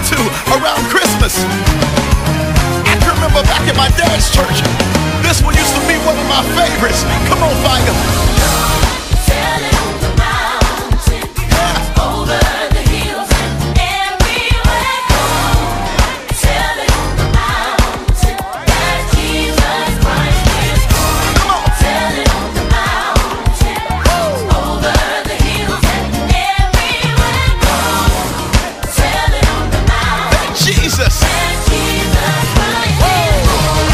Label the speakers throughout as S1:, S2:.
S1: to around Christmas. I can remember back in my dad's church, this one used to be one of my favorites. Come on, Fire.
S2: Tell it on the mountain, over the hills and everywhere. Tell it on the mountain that Jesus Christ is born. Tell it on the mountain, over the hills and everywhere. Tell it on the mountain
S1: Jesus.
S2: that Jesus Christ is born.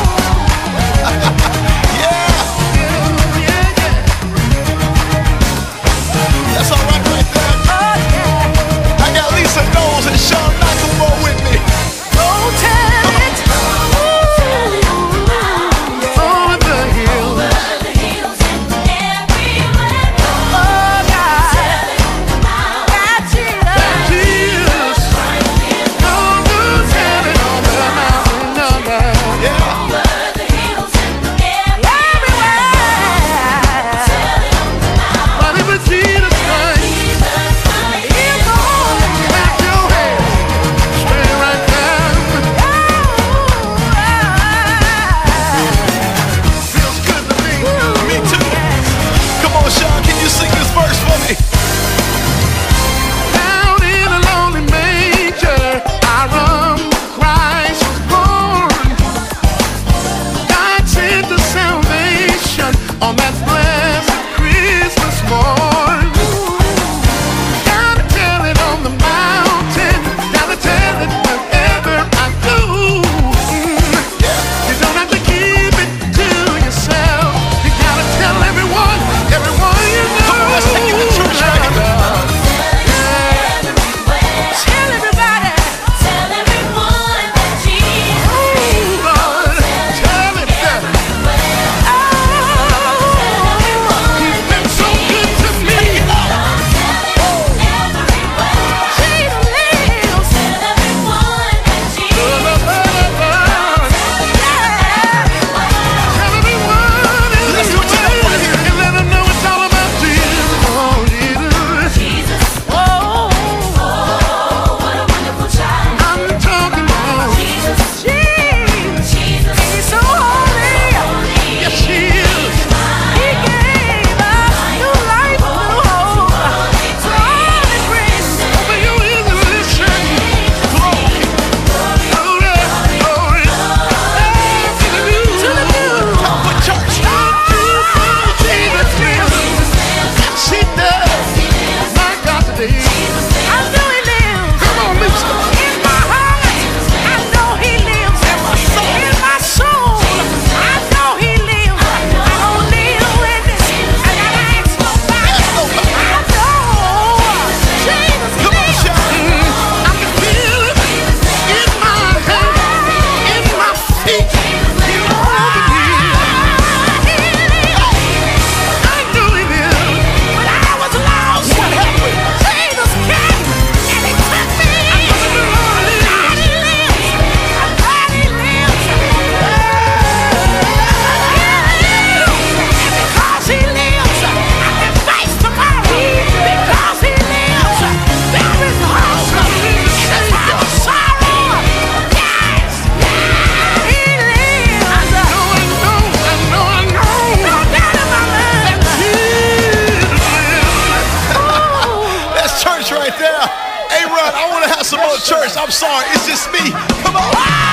S1: That's all right right there. I got Lisa Knowles and Sean McElroy with me.
S2: Oh, tell it. Tell it on the mountain,
S1: Over the hills.
S2: over the hills and everywhere.
S3: Oh, God.
S2: Tell it on the mountain
S3: That Jesus.
S1: Jesus.
S2: Christ is born.
S1: Tell it on the mountain. Yeah.
S2: Over the hills and everywhere.
S3: Everywhere.
S2: Tell it on the mountain
S1: But it was Jesus Christ.
S2: Jesus Christ is born.
S1: Clap your hands. Stay right there. Feels good to me. Me too. Come on, Sean, can you sing this verse for me? Down in a lonely manger, our Christ was born. God sent the salvation on that blessed Christmas morn. Gotta tell it on the mountain, gotta tell it wherever I go. You don't have to keep it to yourself. You gotta tell everyone you know. Come on, let's take it to church right
S2: Everywhere.
S3: Tell everybody.
S2: Tell everyone that Jesus is
S1: Lord, tell it that He's been so good to me. Let's switch it up right here and let them know it's all about Jesus. Oh, Jesus. I'm talking about
S3: He's so holy.
S1: yes, He is.
S3: He gave us new life, new hope. So all His grace.
S1: Open your ears and listen. Glory, glory, glory. To the new. Come with church. Jesus lives. Yes, He does. My God, today.
S3: I know He lives.
S1: Come on, Lisa.
S3: In my heart, I know He lives. In my soul, I know He lives. I don't live with it. I gotta ask nobody. I know Jesus
S1: Come on,
S3: lives.
S1: Sean. I can feel it in my hands, in my feet. You know the deal. I know He lives.
S3: When I was lost,
S1: What happened?
S3: Jesus came and He took me.
S1: I know the Lord lives.
S3: God, He lives. God, He lives. And because He lives, I can face tomorrow. Because He lives, there is hope. In the time of sorrow. Yes, He lives.
S1: I know.
S3: No doubt in my mind.
S1: That's church right there. Hey, Ron, I want to have some more church. I'm sorry, it's just me. Come on.